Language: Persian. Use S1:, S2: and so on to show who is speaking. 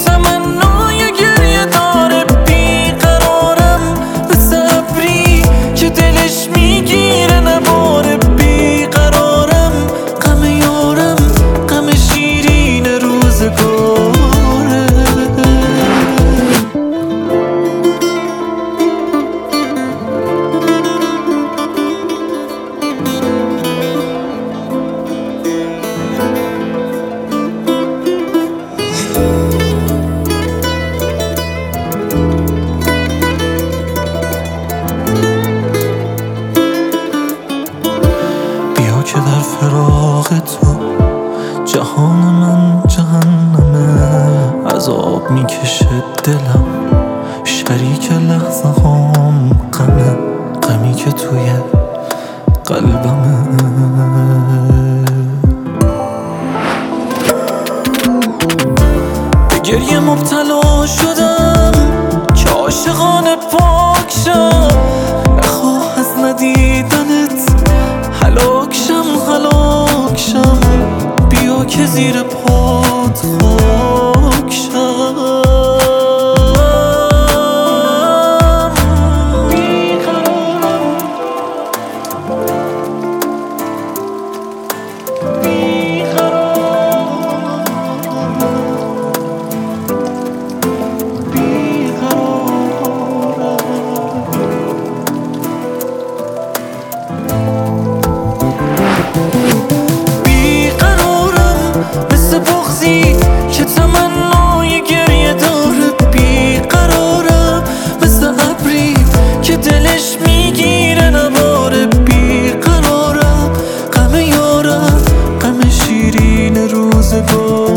S1: تمنای گریه داره. بیقرارم مثل ابری که دلش میگیره نباره. بیقرارم غم یارم غم شیرین روزگاره. که در فراق تو جهان من جهنمه. عذاب میکشه دلم شریک لحظه هام غمه. غمی که توی قلبمه. به گریه مبتلا شدم که عاشقانه پاک شم. نخواه از ندیدنت هلاک شم. بیا که زیر پات خاک شم. مثل بغضی که تمنای گریه داره. بیقرارم مثل ابری که دلش میگیره نباره. بیقرارم غم یارم غم شیرین روزگار.